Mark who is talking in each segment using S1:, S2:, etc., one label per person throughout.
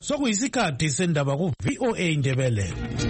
S1: Sokuyisikhathi sendaba ku VOA Indebele.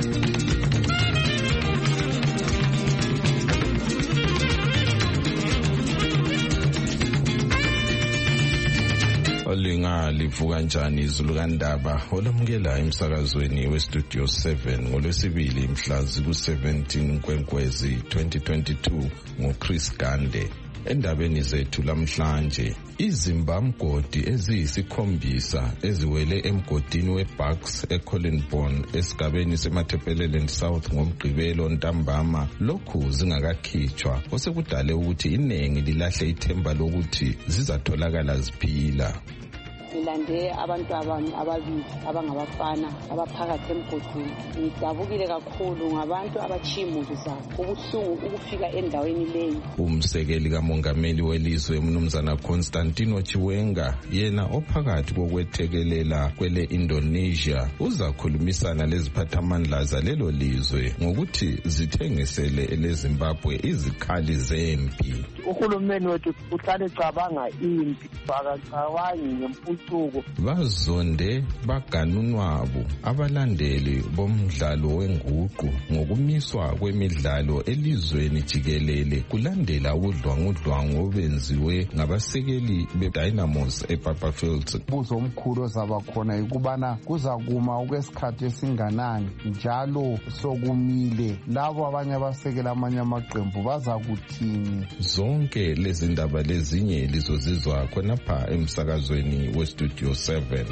S2: Olinga livuka kanjani izulu kandaba olamukela emsakazweni westudio 7 ngolwesibili mhla ziku-17 Nkwenkwezi 2022 nguChris Gande. Endabeni zethu lamhlanje, izimbamgodi eziyisikhombisa eziwele emgodini weBucks eCollinborn esigabeni seMatabeleland South ngomgqibelo ntambama lokhu zingakakhitshwa, osekudale ukuthi iningi lilahle ithemba lokuthi zizatholakala ziphila.
S3: Ngilande abantu ababili abangabafana abaphakathi emgodini. Ngidabukile kakhulu ngabantu abachimuzi zabo. Ubuhlungu ukufika endaweni leyo.
S2: Umsekeli kamongameli welizwe umnumzana Constantino Chiwenga yena ophakathi kokwethekelela kwele Indonesia uzakhulumisana leziphathamandla zalelo lizwe ngokuthi zithengisele eleZimbabwe izikhali zempi.
S4: Uhulumeni wethu uhlale cabanga impi bakacabangi ngempucuko.
S2: Bazonde baganunwabo abalandeli bomdlalo wenguqu ngokumiswa kwemidlalo elizweni jikelele kulandela udlwangudlwangu obenziwe ngabasekeli beDynamos ePapafields.
S5: Buzo omkhulu ozaba khona ikubana kuzakuma okwesikhathi esinganani njalo sokumile labo abanye abasekela amanye amaqembu bazakuthini.
S2: Zonke lezi ndaba lezinye lizozizwa khonapha emsakazweni westudio 7.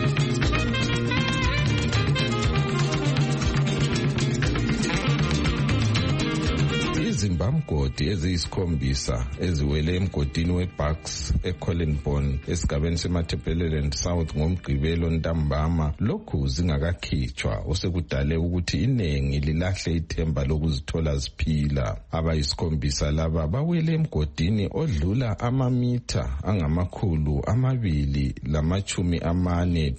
S2: Izimbamgodi eziyisikhombisa eziwele emgodini weBucks eCollinborn esigabeni seMatabeleland South ngomgqibelo ntambama lokhu zingakakhitshwa, osekudale ukuthi iningi lilahle ithemba lokuzithola ziphila. Abayisikhombisa laba bawele emgodini odlula amamitha angama240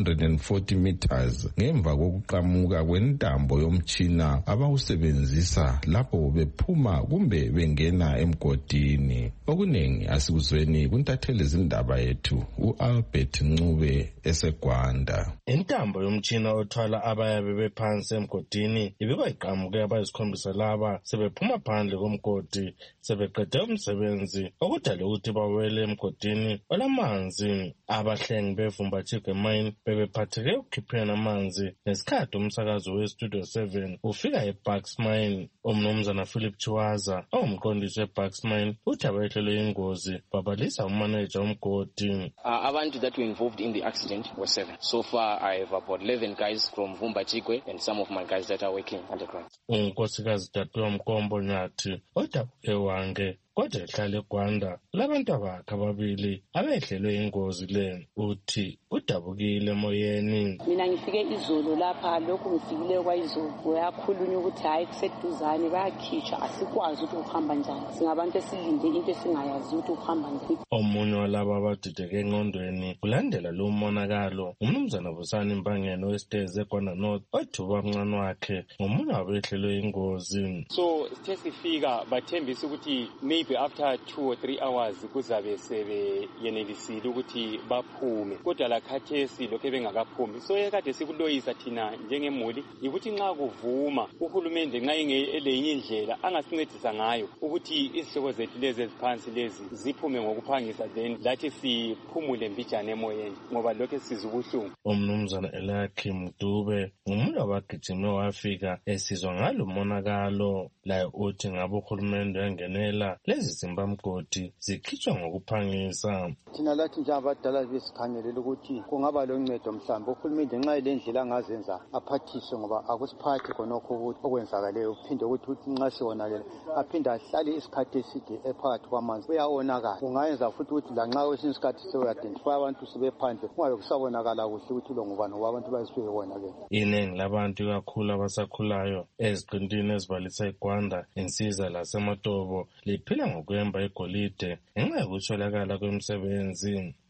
S2: 240 meters ngemva kokuqamuka kwentambo yomtshina abawusebenzisa lapho bephuma kumbe bengena emgodini. Okuningi asikuzweni kuntatheli zindaba yethu uAlbert Ncube eseGwanda.
S6: Intambo yomtshina othwala abayabe bephansi emgodini ibibayiqamuke abayisikhombisa laba sebephuma phandle komgodi sebeqede umsebenzi, okudala ukuthi bawele emgodini olamanzi. Abahlengi beVumbatjike mine bebephatheke ukukhipheni amanzi ngesikhathi umsakazo westudio 7 ufika eBucks mine. Umnumzana Philip Chiwaza ongumqondisi weBucks mine uthi abehlelwe ingozi babalisa umanager womgodi.
S7: Abantu that were involved in the accident were 7. So far I have about 11 guys from Vumbatjike and some of my guys that are working underground.
S6: Unkosikazi Dadwe Mkombo Nyathi odabuke wange kodwa ehlala eGwanda labantu abakhe ababili abehlelwe ingozi le uthi udabukile emoyeni.
S3: Mina ngifike izolo lapha, lokhu ngifikile kwayizolo uyakhulunywa ukuthi hayi kuseduzane bayakhitshwa, asikwazi ukuthi uhamba njani, singabantu esilinde into esingayazi ukuthi uhamba njani.
S6: Omunye walabo abadideke engqondweni kulandela lo monakalo umnumzana Busani Mbangeni westeze eGwanda North othuba umncane wakhe ngomunye wabehlelwe ingozi.
S8: So sifika bathembisa ukuthi maybe after 2 or 3 hours kuzabe sebeyenelisile ukuthi baphume, kodwa lakhathesi lokho bengakaphumi. So ekade sikuloyisa thina njengemuli ukuthi nxa kuvuma uhulumende nxa engelenye indlela angasincedisa ngayo ukuthi izihlobo zethu lezi eziphansi lezi ziphume ngokuphangisa, then lathi siphumule mbijana emoyeni ngoba lokho sizwa ubuhlungu.
S6: Umnumzana Elakim Dube ngumuntu wabagijime wafika esizwa ngalo monakalo laye uthi ngabo uhulumende yangenela lezi zimbamgodi zikhitshwa ngokuphangisa.
S4: Thina lathi nje abadala besikhangelela ukuthi kungaba loncedo mhlawumbe uhulumende nxa ilendlela angazenza aphathiswe, ngoba akusiphathi khonokho ukuthi okwenzakaleyo uphinde ukuthi nxa siwonakele aphinde ahlale isikhathi eside ephakathi kwamanzi uyawonakala. Kungayenza futhi ukuthi lanxa kwesinye isikhathi sewe-identify abantu sebephandle kungabe kusabonakala kuhle ukuthi lo ngubani ngoba abantu bayisebewonakele.
S6: Iningi labantu kakhulu abasakhulayo eziqintini ezibalisa eGwanda, Insiza laseMatobo liphila ngokwemba igolide ngenxa yokuswelakala kwemisebenzi.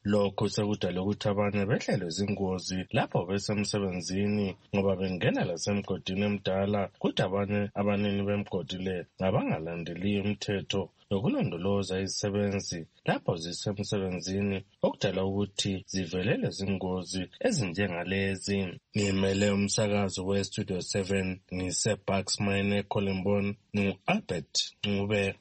S6: Lokho sekudala ukuthi abanye behlelwe zingozi lapho besemsebenzini ngoba bengena lasemgodini emdala, kodwa abanye abanini bemgodi le ngabangalandeli imithetho yokulondoloza izisebenzi lapho zisemsebenzini, okudala ukuthi zivelele zingozi ezinjengalezi. Ngimele umsakazo we-Studio 7 ngise-Bucks Mine Colembone, ngu-Albert Ncube.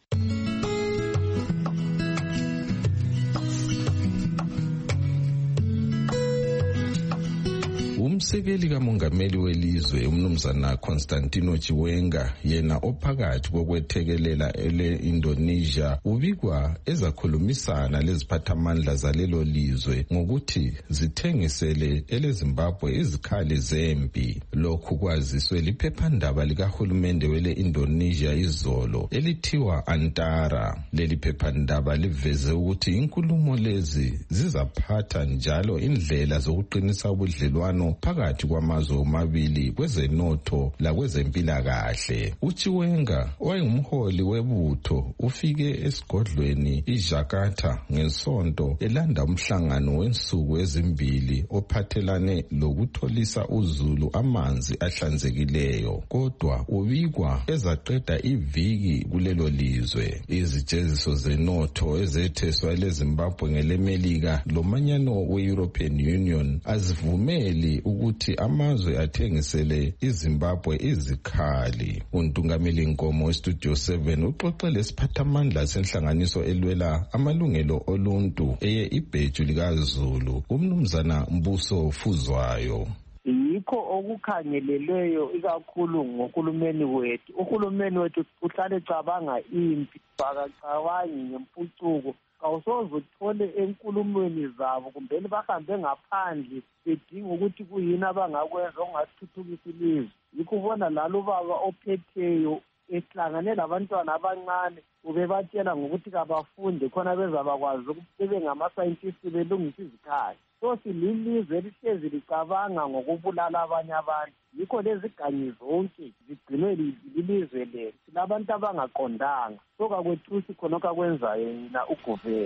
S2: Umsekeli kamongameli welizwe umnumzana Constantino Chiwenga yena ophakathi kokwethekelela ele-Indonesia ubikwa ezakhulumisana leziphathamandla zalelo lizwe ngokuthi zithengisele ele-Zimbabwe izikhali zempi. Lokhu kwaziswe liphephandaba likahulumende wele-Indonesia izolo elithiwa Antara. Leli phephandaba liveze ukuthi inkulumo lezi zizaphatha njalo indlela zokuqinisa ubudlelwano phakathi kwamazwe omabili kwezenotho lakwezempilakahle. uChiwenga owayengumholi webutho ufike esigodlweni iJakarta ngesonto elanda umhlangano wensuku ezimbili ophathelane lokutholisa uzulu amanzi ahlanzekileyo, kodwa ubikwa ezaqeda iviki kulelo lizwe. Izijeziso zenotho ezetheswa leZimbabwe ngelemelika lomanyano we-European Union azivumeli ukuthi amazwe athengisele iZimbabwe izikhali. Untungameli Nkomo we-Studio 7 uxoxe lesiphathamandla senhlanganiso elwela amalungelo oluntu eye ibheju likaZulu, umnumzana Mbuso Fuzwayo.
S9: Yikho okukhangelelweyo ikakhulu ngohulumeni wethu. Uhulumeni wethu uhlale cabanga impi, bakacabangi ngempucuko. Awusoze uthole enkulumweni zabo kumbe bahambe ngaphandle bedinga ukuthi kuyini abangakwenza okungathuthukisa ilizwe. Yikho ubona lalo baba ophetheyo ehlangane labantwana abancane ubebatshela ngokuthi kabafunde khona bezabakwazi ukuthi bebe ngama-scientists belungisa izikhali. So sililizwe elihlezi licabanga ngokubulala abanye abantu. Yikho lezi ganyi zonke zigcinwe lilizwe lethu. Silabantu abangaqondanga. So kakwethusi khonokho akwenzayo yena uguvera.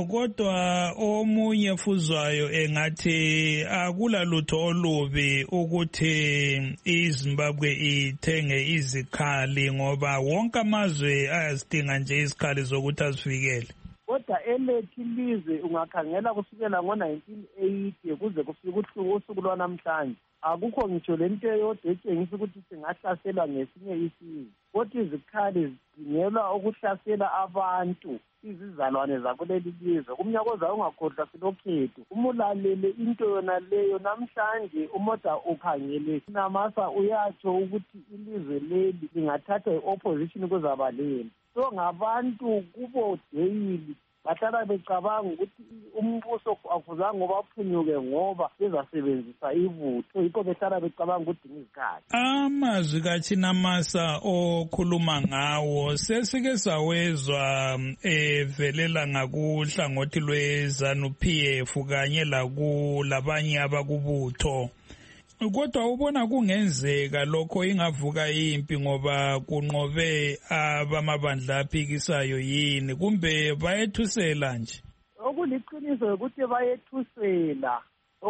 S1: Kodwa omunye Fuzwayo engathi akula lutho olubi ukuthi iZimbabwe ithenge izikhali ngoba wonke amazwe ayazidinga nje izikhali zokuthi azivikele.
S9: Kodwa elethu ilizwe ungakhangela kusukela ngo-1980 kuze kufike usuku lwanamhlanje akukho ngitsho lento eyodwa etshengisa ukuthi singahlaselwa ngesinye isizwe. Kodwa izikhali zidingelwa ukuhlasela abantu, izizalwane zakuleli lizwe. Kumnyaka ozayo ungakhohlwa silokhetho umulalele into yona leyo. Namhlanje umoda ukhangele namasa uyatsho ukuthi ilizwe leli lingathatha i-opposition kuzabaleni. So ngabantu kubo daily bahlala becabanga ukuthi umbuso akuzange baphunyuke ngoba bezasebenzisa ibutho. Yikho behlala becabanga ukuthi izikhali.
S1: Amazwi kaChinamasa okhuluma ngawo sesike sawezwa evelela ngakuhlangothi lweZANU-PF kanye labanye abakubutho. Kodwa ubona kungenzeka lokho ingavuka impi ngoba kunqobe abamabandla aphikisayo yini kumbe bayethusela nje?
S9: Okuliqiniso ukuthi bayethusela.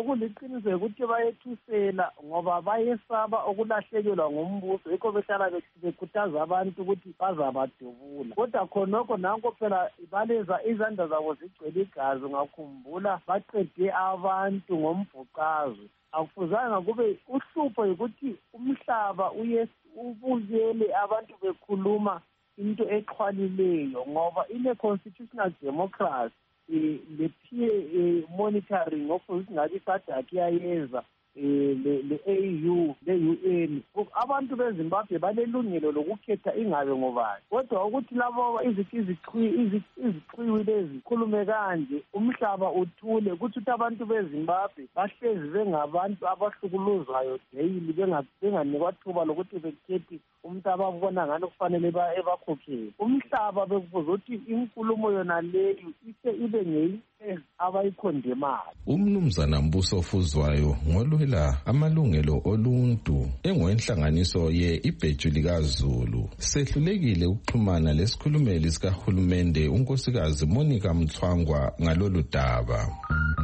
S9: Ngoba bayesaba okulahlekelwa ngumbuso. Yikho behlala bekhuthaza abantu ukuthi bazabadubula. Kodwa khonokho nanko phela baleza izandla zabo zigcwele igazi. Ngakhumbula baqede abantu ngombhuqazwe. Akufuzanga kube uhlupho ukuthi umhlaba ubukele abantu bekhuluma into exhwalileyo ngoba ine-constitutional democracy le-peer monitoring of ngabe isadaki iyayenza le-AU le-UN. Abantu beZimbabwe balelungelo lokukhetha ingabe ngobani. Kodwa ukuthi labo iziqhiwi lezi khulume kanje umhlaba uthule ukuthi abantu beZimbabwe bahlezi bengabantu abahlukuluzwayo daily benganikwa thuba lokuthi bekhethe umuntu ababona ngani kufanele ebakhokhele. Umhlaba bekufuze ukuthi inkulumo yona leyo ibe ngeyi abayikhondemayo.
S2: Umnumzana Mbuso Fuzwayo ngolwela amalungelo oluntu engwenhlanganiso ye-ibheju likaZulu sehlulekile ukuxhumana lesikhulumeli sikahulumende unkosikazi Monica Mthwangwa ngalolu daba.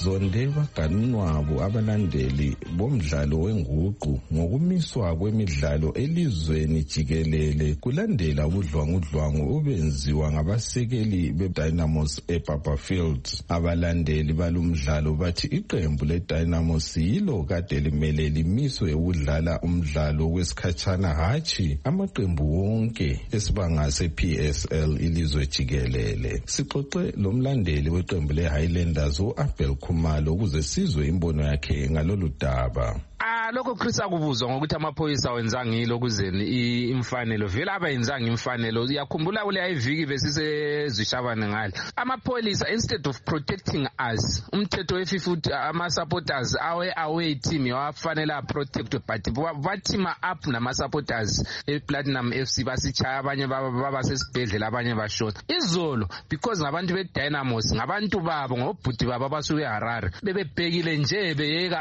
S2: bazonde baganwabo abalandeli bomdlalo wenguqu ngokumiswa kwemidlalo elizweni jikelele kulandela ubudlwangudlwangu obenziwa ngabasekeli beDynamos eBarberfield. Abalandeli balumdlalo bathi iqembu leDynamos yilo kade limele limiswe ukudlala umdlalo wesikhatshana hatshi amaqembu wonke esibanga sePSL ilizwe jikelele. Sixoxe lomlandeli weqembu leHighlanders uAbel Khumalo ukuze sizwe imbono yakhe ngalolu daba.
S10: Lokho Chris akubuzwa ngokuthi amaphoyisa wenza ngilo kuzeni imfanelo vele abayenzanga imfanelo. Uyakhumbula kule iviki besisezishabane ngale amaphoyisa instead of protecting us umthetho weFIFA ama supporters away team yafanele protect but bathima up nama supporters ePlatinum FC basichaya abanye babasesibhedlela abanye bashota izolo because ngabantu beDynamos ngabantu babo ngobhuti baba basuke eHarare bebebhekile nje beyeka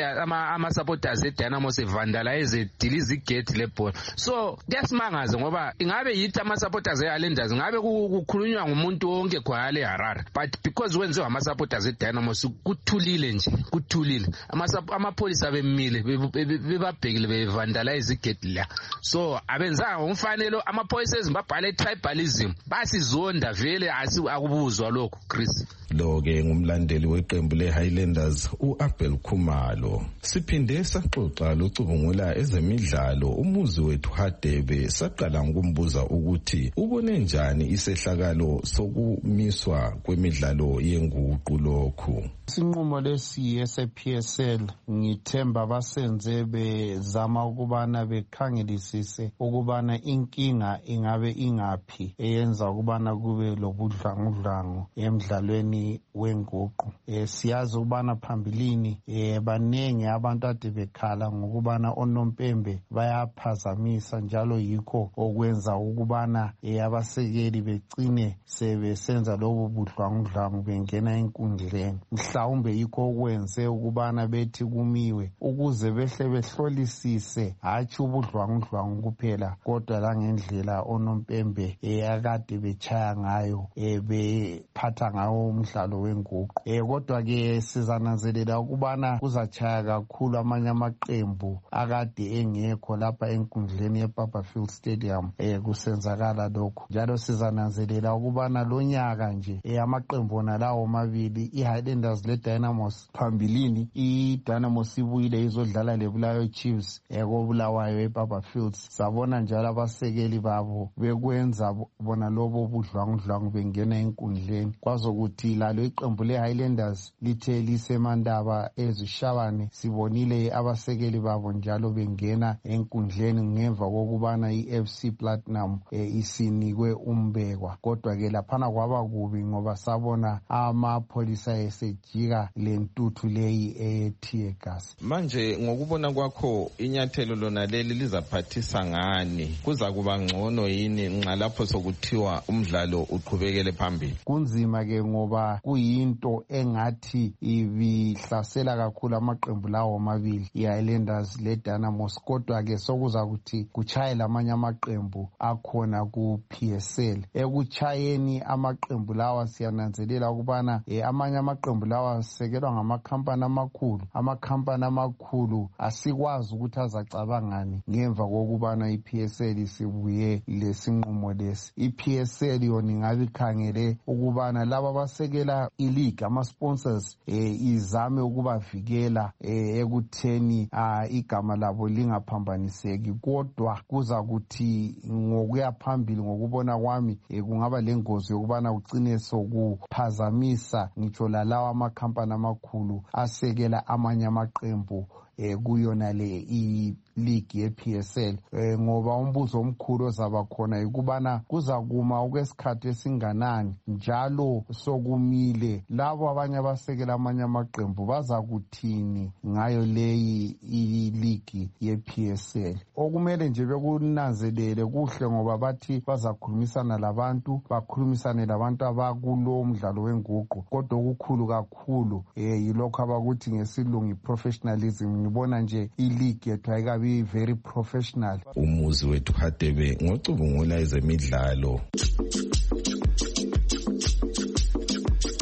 S10: ama supporters eDynamos evandalize dilize igate lebhola. So kuyasimangaza ngoba ingabe yithi ama supporters eHighlanders ngabe kukhulunywa ngumuntu wonke khwale eHarare but because wenziwa ama supporters eDynamos kuthulile nje kuthulile amapholisa bemile bebabhekile bevandalize igate la. So abenzanga umfanelo amaphoyisa ezimbabhale tribalism basizonda vele akubuzwa lokho Chris.
S2: Lo ke ngumlandeli weqembu leHighlanders uAbel Khumalo. Siphinde saxoxa locubungula ezemidlalo umuzi wethu Hadebe saqala ngokumbuza ukuthi ubone njani isehlakalo sokumiswa kwemidlalo yenguqu lokhu.
S5: Isinqumo lesi esePSL ngithemba basenze bezama ukubana bekhangelisise ukubana inkinga ingabe ingaphi eyenza ukubana kube lobudlwangudlwangu emidlalweni wenguqu. Siyazi ukubana phambilini banenge abantu ade bekhala ngokubana onompembe bayaphazamisa njalo yikho okwenza ukubana abasekeli begcine sebesenza lobo budlwangudlwangu bengena enkundleni. Mhlawumbe yikho okwenze ukubana bethi kumiwe ukuze behle behlolisise hatshi ubudlwangudlwangu kuphela kodwa langendlela onompembe akade bechaya ngayo bephatha ngawo umdlalo wenguqu. Kodwa ke sizananzelela ukubana kuzachaya kakhulu amanye amaqembu akade engekho lapha enkundleni yeBarberfield Stadium kusenzakala lokho. Njalo sizananzelela ukubana lonyaka nje amaqembu lawo mabili iHighlanders leDynamos phambilini iDynamos ibuyile izodlala leBulawayo Chiefs koBulawayo eBarberfield. Sabona njalo abasekeli babo bekwenza bona lobo budlwangudlwangu bengena enkundleni kwazokuthi lalo iqembu leHighlanders lithe lisemandaba ezishabane sibonile abasekeli babo njalo bengena enkundleni ngemva kokubana iFC Platinum isinikwe umbekwa. Kodwa ke laphana kwaba kubi ngoba sabona amapholisa esejika lentuthu leyi eyetear gas.
S2: Manje ngokubona kwakho inyathelo lona leli lizaphathisa ngani? Kuza kuba ngcono yini nxa lapho sokuthiwa umdlalo uqhubekele phambili?
S5: Kunzima ke ngoba kuyinto engathi ibihlasela kakhulu amaqembu lawo mabili iHighlanders leDynamos kodwa ke sokuza kuthi kuchaye lamanye amaqembu akhona kuPSL. Ekuchayeni amaqembu lawa siyananzelela ukubana amanye amaqembu lawa asekelwa ngamakhampani amakhulu. Amakhampani amakhulu asikwazi ukuthi azacabangani ngemva kokubana iPSL isibuye lesinqumo lesi. iPSL yona ingabe ikhangele ukubana laba abasekela ileague ama-sponsors izame ukubavikela ekutheni igama labo lingaphambaniseki kodwa kuza kuthi ngokuya phambili ngokubona kwami kungaba lengozi yokubana ugcine sokuphazamisa ngitsho lalawa amakhampani amakhulu asekela amanye amaqembu kuyona le league yePSL ngoba umbuzo omkhulu ozaba khona ukubana kuza kuma okwesikhathi esinganani njalo sokumile labo abanye abasekela amanye amaqembu baza kuthini ngayo leyi league yePSL. Okumele nje bekunanzelele kuhle ngoba bathi bazakhulumisana labantu bakhulumisane labantu abakulo mdlalo wenguqu kodwa okukhulu kakhulu yilokho abakuthi ngesilungu professionalism. Ngibona nje ileague yethu ayikabi very professional.
S2: Umuzi wethu Hadebe ngocubungula ezemidlalo.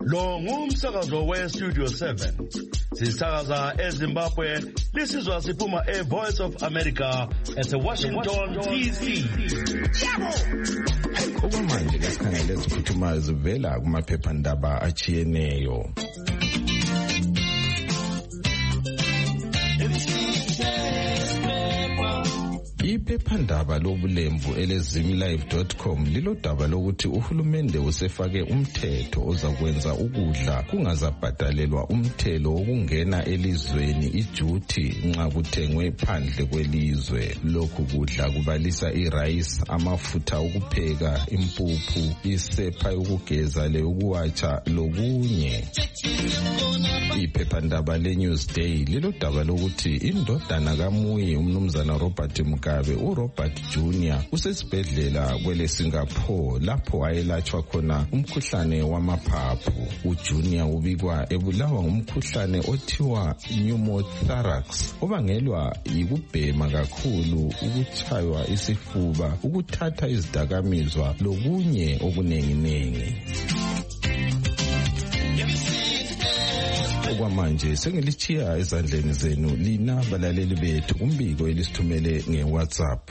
S11: Lo ngumsakazo we-Studio 7. Sisakaza eZimbabwe, lisizwa siphuma e-Voice of America ese-Washington, D.C.
S2: Okwamanje lesikhangele eziphuthumayo zivela kumaphephandaba achiyeneyo. Iphephandaba lobulembu elezimlive.com lilodaba lokuthi uhulumende usefake umthetho ozakwenza ukudla kungazabhadalelwa umthelo wokungena elizweni iduty nxa kuthengwe phandle kwelizwe. Lokhu kudla kubalisa irayisi, amafutha okupheka, impuphu, isepha yokugeza leyokuwatsha lokunye. Iphephandaba leNewsday lilodaba lokuthi indodana kaMuyi umnumzana Robert Mugabe uRobert Jr. usesibhedlela kwele Singapore lapho wayelatshwa khona umkhuhlane wamaphaphu. uJunior ubikwa ebulawa ngumkhuhlane othiwa pneumothorax obangelwa yikubhema kakhulu, ukutshaywa isifuba, ukuthatha izidakamizwa lokunye okunenginengi. Okwamanje sengilichiya ezandleni zenu lina balaleli bethu umbiko elisithumele ngeWhatsApp.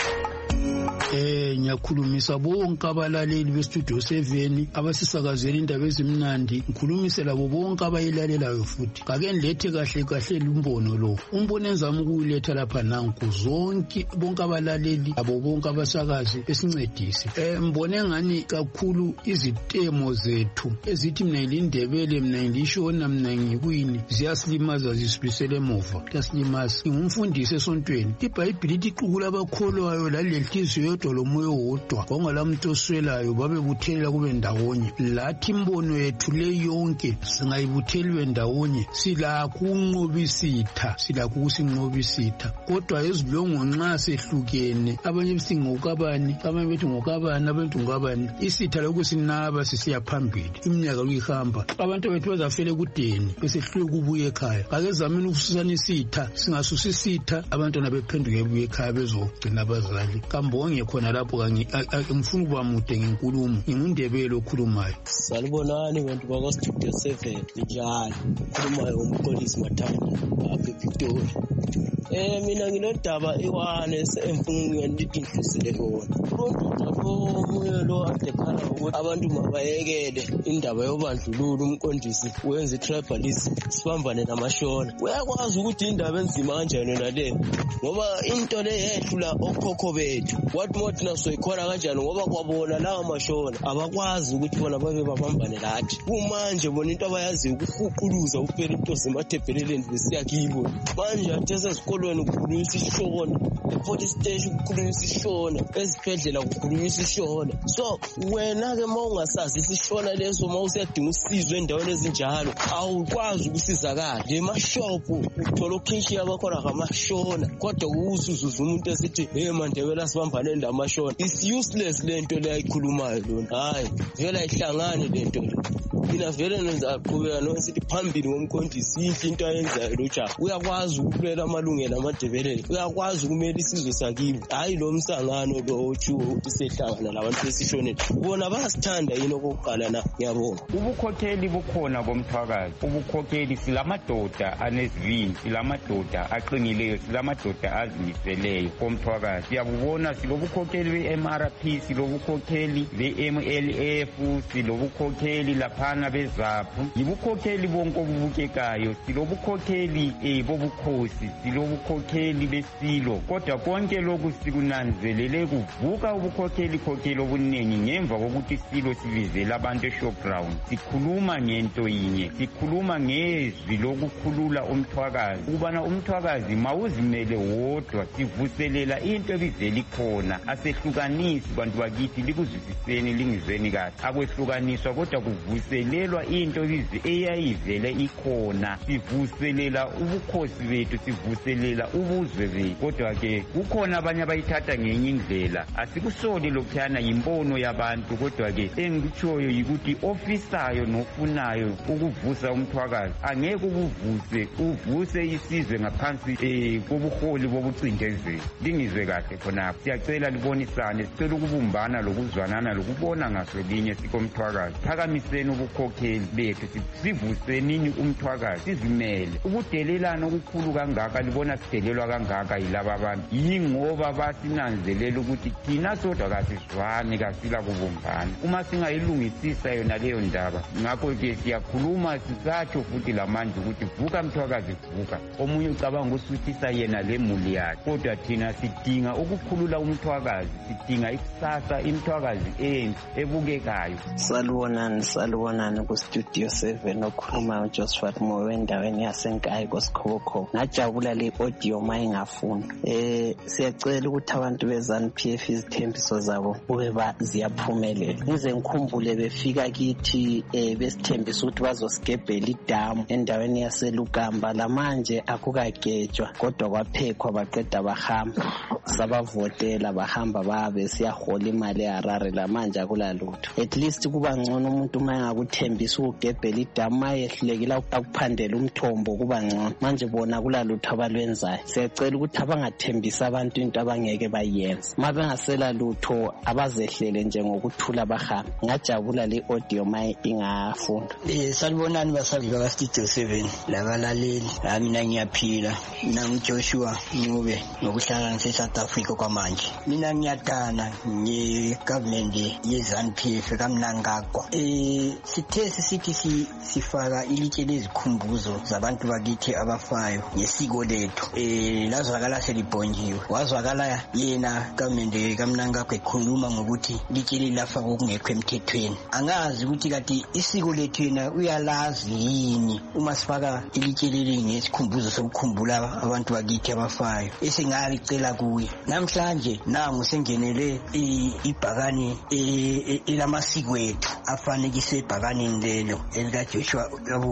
S12: Ngiyakhulumisa bonke abalaleli beStudio 7 abasisakazela indaba ezimnandi, ngikhulumise labo bonke abayilalelayo futhi. Kake nilethe kahle lumbono lo. Umbono enzama ukuletha lapha nanku zonke bonke abalaleli abo bonke abasakazi besincedise. Mbone ngani kakhulu izitemo zethu ezithi mina ngilindebele, mina ngilishona, mina ngikuyini, ziyasilimaza zisibisele emuva. Kuyasilimaza. Ngumfundisi esontweni. iBhayibheli lithi iqukula abakholwayo lalehliziyo yodwa lomoya wodwa kwangalamuntu oswelayo babebuthelela kube ndawonye. Lathi imbono yethu le yonke singayibuthelwe ndawonye, silakho ukunqobisitha, silakho ukusinqobisitha. Kodwa ezilongo nxa sehlukene, abanye bethi ngokabani, abanye bethi ngokabani, abantu ngokabani, isitha lokhu sinaba sisiya phambili, iminyaka uyihamba, abantu bethu bazafela kudeni besehlule kubuye ekhaya. Ake zamini ukususana isitha, singasusa isitha, abantwana bephenduke ebuye ekhaya bezogcina abazali. Kambonge khona lapho ngifuna ukuba mude ngenkulumo, ngingundebele okhulumayo.
S13: Salibonani bantu bakwaStudio 7 njalo ukhulumayo umpolisi Mathanda apha ePitori. Mina nginodaba iwane semfungo ngithi ngihlusele lona. Umuntu lo adekhala ukuthi abantu mabayekele indaba yobandlululo, umqondisi wenza itribalism, sibambane namashona. Uyakwazi ukuthi indaba enzima kanjani nale, ngoba into le yehlula okhokho bethu. Wathi mothi nasoyikhona kanjani ngoba kwabona lawa mashona abakwazi ukuthi bona babe babambane lathi. Kumanje bona into abayazi ukuhuquluza uphela into zemathebheleleni besiya kibo. Manje athesa esikolweni ukukhulumisa ishona, e-police station ukukhulumisa ishona, ezibhedlela ukukhulumisa ishona. So wena ke mawungasazi isishona leso, mawusiyadinga usizo endaweni ezinjalo awukwazi ukusizakala. Le mashop uthola ukhishi abakhona ngamashona, kodwa ukuzuza umuntu esithi hey mandebela sibambane ndamashona. It's useless lento le ayikhulumayo lona. Hayi vele ayihlangani lento le. Mina vele nizaqhubeka nosithi phambili ngomqondisi into ayenzayo lo cha. Uyakwazi ukulela amalungelo amaDebele, uyakwazi ukumela isizwe sakibo. Hayi lo msangano lo otsho ukuthi sehlangana labantu besishonela. Bona bayasithanda yini okokuqala na? Ngiyabonga.
S14: Ubukhokheli bukhona komthwakazi. Ubukhokheli silamadoda anezivini, silamadoda aqinileyo, silamadoda azimiseleyo komthwakazi. Siyabubona silobukhokheli be-MRP, silobukhokheli be-MLF, silobukhokheli laphana bezaphu. Yibukhokheli bonke obubukekayo. Silobukhokheli bobukhosi, silobukhokheli besilo. Kodwa konke lokhu sikunanzelele kuvuka ubukhokheli obuningi ngemva kokuthi isilo sibizela abantu e-showground. Sikhuluma ngento yinye, sikhuluma ngezwi lokukhulula umthwakazi, ukubana umthwakazi mawuzimele wodwa. Sivuselela into ebizela ikhona, asehlukanisi bantu bakithi, likuzwisiseni lingizweni kahle. Akwehlukaniswa kodwa kuvuselelwa into eyayivele ikhona. Sivuselela ubukhosi bethu, sivuselela ukuphumelela ubuzwe bethu. Kodwa-ke kukhona abanye abayithatha ngenye indlela. Asikusoli lokhuyana yimbono yabantu, kodwa-ke engikutshoyo yikuthi ofisayo nofunayo ukuvusa umthwakazi angeke uvuse isizwe ngaphansi kobuholi bobucindezeli. Lingizwe kahle khonapho. Siyacela libonisane, sicela ukubumbana lokuzwanana lokubona ngasolinye sikomthwakazi. Phakamiseni ubukhokheli bethu, sivusenini umthwakazi, sizimele. Ukudelelana okukhulu kangaka libona sidelelwa kangaka yilaba abantu yingoba basinanzelela ukuthi thina sodwa kasizwane, kasila kubumbana. Uma singayilungisisa yona leyo ndaba, ngakho-ke siyakhuluma sisatsho futhi lamanje ukuthi vuka mthwakazi vuka. Omunye ucabanga ukusuthisa yena lemuli yakhe, kodwa thina sidinga ukukhulula umthwakazi, sidinga ikusasa imthwakazi ebukekayo.
S15: Salubonani ku-Studio 7 okhuluma uJosephat Moyo endaweni yaseNkayi koSikhobokhoko. Ngajabula le audio mayingafuna. Siyacela ukuthi abantu beZANU-PF izithembiso zabo kube ziyaphumelela. Ngize ngikhumbule befika kithi besithembisa ukuthi bazosigebhela idamu endaweni yaseLugamba. Lamanje akukagejwa kodwa kwaphekwa baqeda bahamba. Sabavotela bahamba babe siyahola imali eHarare. Lamanje akulalutho. At least kuba ngcono umuntu mayengakuthembisa ukugebhela idamu mayehlulekile akuphandela umthombo kuba ngcono. Manje bona kulalutho abalwenzayo. Siyacela ukuthi abangathembisa abantu into abangeke bayenze. Mabengasela lutho abazehlele nje ngokuthula bahamba. Ngajabula le audio maye ingafunda.
S16: Salibonani basazi bakaStudio 7 labalaleli. Mina ngiyaphila. Mina nguJoshua Ncube ngokuhlanganisa eSouth Africa kwamanje. Mina ngiyadana ngegovernment yeZANU-PF kaMnangagwa. Sithe sithi sifaka ilitshe lezikhumbuzo zabantu bakithi abafayo ngesiko lethu. Lazwakala selibhonjiwe. Wazwakala yena government kaMnangagwa ekhuluma ngokuthi ilitshe lilafa okungekho emthethweni. Angazi ukuthi kati isiko lethu yena uyalazi yini uma sifaka ilitshe leli ngesikhumbuzo sokukhumbula abantu bakithi abafayo. Esingalicela kuye. Namhlanje nangu sengenele ibhakani elamasiko ethu afanekise ibhakani lelo elikaJoshua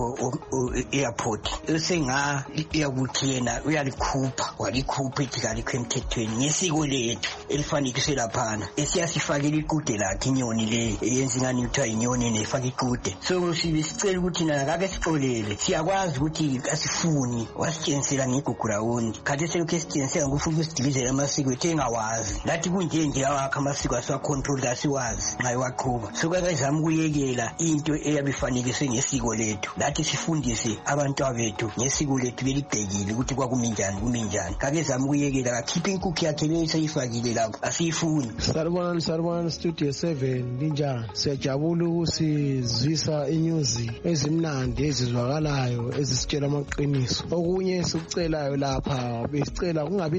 S16: airport. Esenga iyakuthi yena walikhupha ikalikho emthethweni ngesiko lethu elifanekise laphana. Esiyasifakela ikude lakhe inyoni le eyenza ingani kuthiwa inyoni nefaka ikude. So sicela ukuthi na kake sixolele. Siyakwazi ukuthi asifuni wasitshensela ngegugulawundi. Kade selokhu esitshensela ngofuna usidilizela amasiko ethu engawazi. Lathi kunje awakha amasiko asiwacontrol kasiwazi nxa iwaqhuba. So kakazama ukuyekela into eyabifanekiswe ngesiko lethu. Lathi sifundise abantu abethu ngesiko lethu belibhekile ukuthi kuminjani. Kakezama ukuyekela kakhiphe inkukhu yakhe beyisayifakile lapho. Asiyifuni.
S17: Salibonani Studio 7 linjani. Siyajabula ukusizwisa inyuzi ezimnandi ezizwakalayo ezisitshela amaqiniso. Okunye sikucelayo lapha besicela kungabi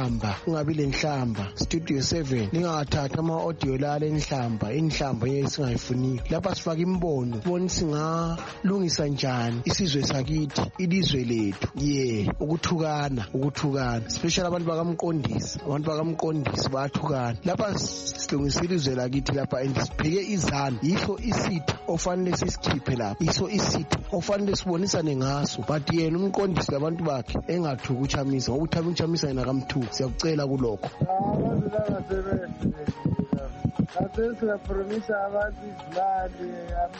S17: lenhlamba. Studio 7 ningathatha ama audio la lenhlamba esingayifuni. Lapha sifaka imbono bona singalungisa njani isizwe sakithi ilizwe lethu. Ukuthukana especially abantu bakamqondisi bayathukana. Lapha silungisa ilizwe lakithi lapha andisipheke izanu. Yiso isitha ofanele sisikhiphe lapha. Yiso isitha ofanele sibonisane ngaso. But yena umqondisi labantu bakhe engathuka uchamisa ngokuthi uchamisa yena kamthuka. Siyakucela kulokho.
S18: Abantu labasebenzi siyapromisa abantu izimali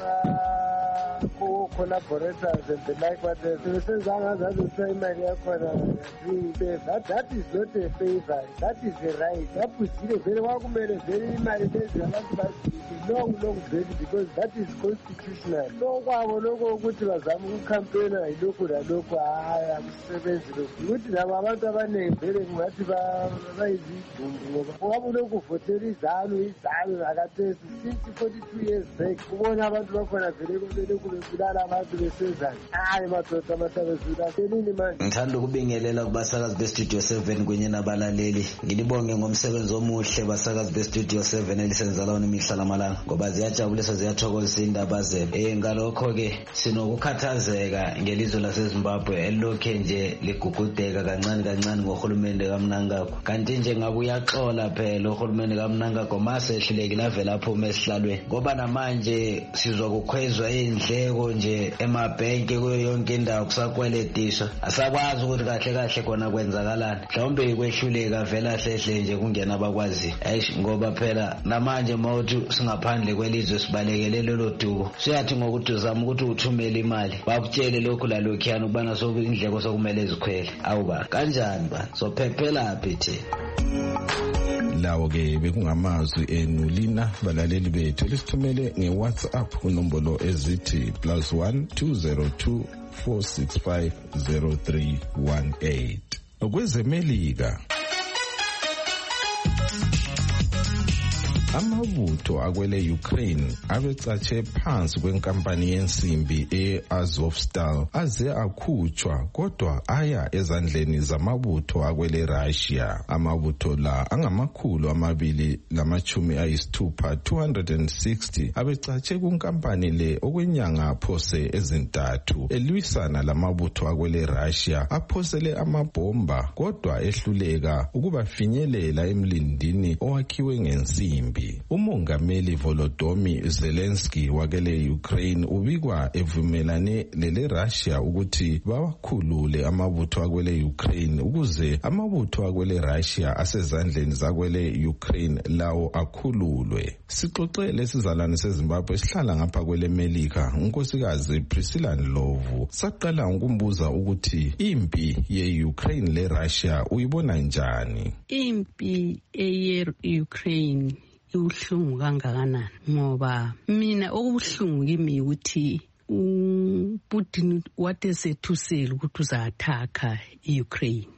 S18: co-collaborators and the like, but imali yakhona that is not a favor, that is a right. Yaphuzile vele kwakumele vele imali lezi abantu baziphe long vele because that is constitutional. Lokwabo lokho ukuthi bazama ukukhampena yilokhu lalokhu akusebenzi lokhu. Ukuthi labo abantu abaningi vele kungathi bayizidumbu ngoba kwabo lokhu votela izanu akathesi since 42 years back. Kubona abantu bakhona vele kumele kubulala abantu besezana. Madoda amasabezula selini manje.
S19: Ngithanda ukubingelela kubasakazi beStudio 7 kunye nabalaleli. Ngilibonge ngomsebenzi omuhle basakazi beStudio 7 elisenzala imihla lamalanga ngoba ziyajabulisa ziyathokozisa indaba zenu. Ngalokho ke sinokukhathazeka ngelizwe laseZimbabwe elokhe nje ligugudeka kancane ngohulumende kaMnangagwa. Kanti nje ngabe uyaxola phela uhulumende kaMnangagwa masehlele ehlulekile avela aphume esihlalweni ngoba namanje sizwa kukhwezwa indleko nje emabhenki kuyo yonke indawo kusakweletiswa asakwazi ukuthi kahle kahle khona kwenzakalani mhlawumbe kwehluleka vela hlehle nje kungena abakwazi ngoba phela namanje mawuthi singaphandle kwelizwe sibalekele lelo duko siyathi ngokuthi uzama ukuthi uthumele imali bakutshele lokhu lalokhiyana ukubana indleko sokumele zikhwele awuba kanjani ba sophephela phi thina
S2: lawo ke bekungamazwi enulina balaleli bethu lisithumele ngeWhatsApp kunombolo ezithi +1 202 465 0318 okwezemelika amabutho akwele Ukraine abecatshe phansi kwenkampani yensimbi eAzovstal aze akhutshwa kodwa aya ezandleni zamabutho akwele Russia. Amabutho la angamakhulu 260 abecatshe kunkampani le okwenyanga phose ezintathu elwisana lamabutho akwele Russia aphosele amabomba kodwa ehluleka ukubafinyelela emlindini owakhiwe ngensimbi. Umongameli Volodymyr Zelensky wakele Ukraine ubikwa evumelane lele Russia ukuthi bawakhulule amabutho akwele Ukraine ukuze amabutho akwele Russia asezandleni zakwele Ukraine lawo akhululwe. Sixoxele sizalwane seZimbabwe esihlala ngapha kwele Melika unkosikazi Priscilla Ndlovu saqala ukumbuza ukuthi impi ye-Ukraine le Russia uyibona njani?
S20: Impi ye-Ukraine ubuhlungu kangakanani ngoba mina okubuhlungu kimi ukuthi uPutin watesethusela ukuthi uza-attack i-Ukraine.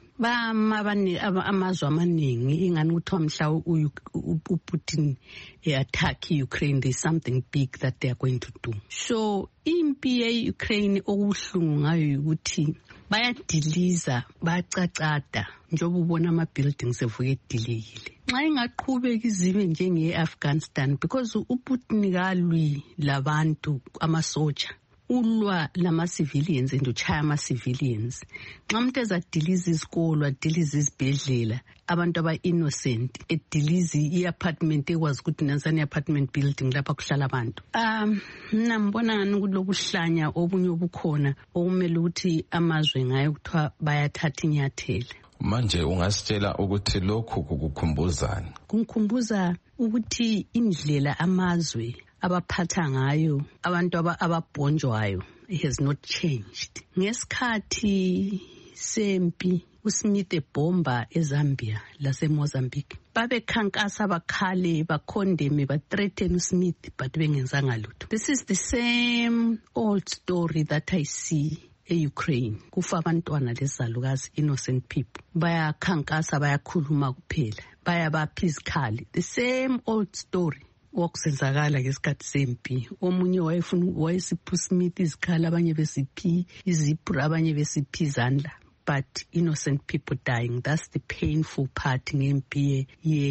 S20: Amazwe amaningi ingani kuthiwa mhla uPutin attack i-Ukraine, there's something big that they are going to do. So impi ye-Ukraine okubuhlungu ngayo ukuthi bayadiliza bayacacada njengoba ubona ama-buildings evuke edilekile. Nxa ingaqhubeka izibe njenge-Afghanistan because uPutin kalwi labantu amasoja ulwa lama-civilians and uchaya ama-civilians. Nxa umuntu ezadiliza izikolo adiliza izibhedlela abantu aba-innocent ediliza i-apartment ekwazi ukuthi nansani i-apartment building lapha kuhlala abantu. Mina ngibona ngani kulokuhlanya obunye obukhona okumele ukuthi amazwe ngayo kuthiwa bayathatha inyathela.
S2: Manje ungasitshela ukuthi lokhu kukukhumbuzani?
S20: Kungikhumbuza ukuthi indlela amazwe abaphatha ngayo abantu ababhonjwayo has not changed. Ngesikhathi sempi uSmith ebomba eZambia laseMozambique babekhankasa bakhale bakhondeme bathreaten uSmith but bengenzanga lutho. This is the same old story that I see e-Ukraine. Kufa abantwana lezalukazi, innocent people. Bayakhankasa bayakhuluma kuphela bayabapha izikhali. The same old story okusenzakala ngesikhathi sempi. Omunye wayesipha uSmith izikhali, abanye besiphi izipho, abanye besiphi izandla, but innocent people dying. That's the painful part ngempi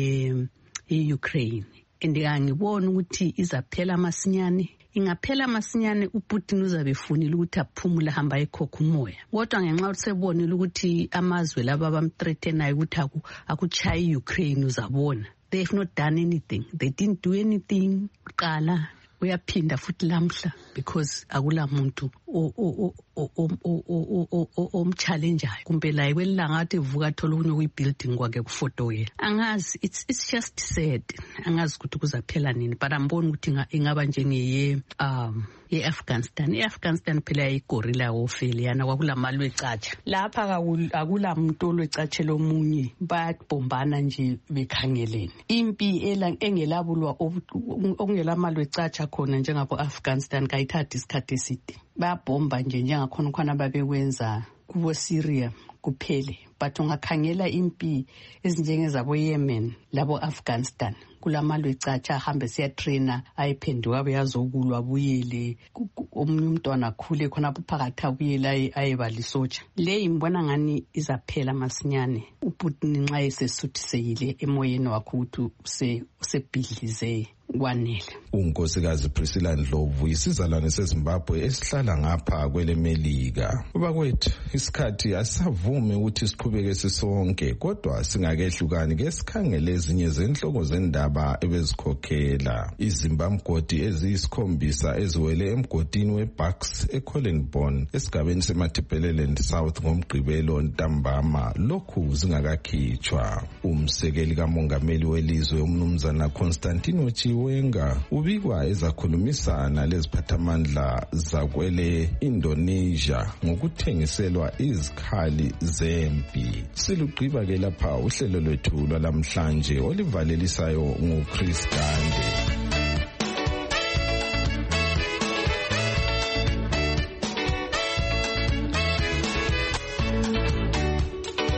S20: ye-Ukraine. And ngibona ukuthi izaphela masinyane. Ingaphela masinyane uPutin uzabe efunile ukuthi aphumule hamba ekhokha umoya. Kodwa ngenxa ukuthi sebonile ukuthi amazwe laba bamthreatenayo ukuthi akuchaya iUkraine uzabona. They have not done anything. They didn't do anything. Qala uyaphinda futhi lamhla because akula muntu omchallengeayo kumbe la kwelanga athi evuka thola okunye kuyibuilding kwake kufotowela. Angazi, it's just sad. Angazi ukuthi kuzaphela nini, but amboni ukuthi ingaba njenge ye-Afghanistan. I-Afghanistan phela igorilla warfare yana kwakulamalwe ecatsha. Lapha akula muntu olwecatshela omunye, bayabhombana nje bekhangelene. Impi engelabulwa okungelamalwe ecatsha khona njengabo Afghanistan kayithatha isikhathi eside. Bayabhomba nje njengakhona khona babekwenza kubo Syria kuphele, but ungakhangela impi ezinjengezabo Yemen labo Afghanistan kulamalwe ecatsha ahambe siyatraina ayiphenduka beyazokulwa abuyele omunye umntwana akhule khona phakathi abuyele ayebalisotsha. Le imbona ngani izaphela masinyane uPutin nxa esesuthisekile emoyeni wakhe ukuthi usebhidlize kwanele.
S2: uNkosikazi Priscilla Ndlovu isizalwane seZimbabwe esihlala ngapha kwelemelika. Bakwethu isikhathi asavumi ukuthi siqhubeke sisonke, kodwa singakehlukani ke sikhangele ezinye zenhloko zendaba ebezikhokhela. Izimbamgodi eziyisikhombisa eziwele emgodini weBucks eCollenborn esigabeni seMatebeleland South ngoMgqibelo ntambama lokhu zingakakhitshwa. Umsekeli kamongameli welizwe umnumzana Constantino Chiwenga ubikwa ezakhulumisana leziphathamandla zakwele Indonesia ngokuthengiselwa izikhali zempi. Silugqiba ke lapha uhlelo lwethu lwalamhlanje olivalelisayo nguChris Gande.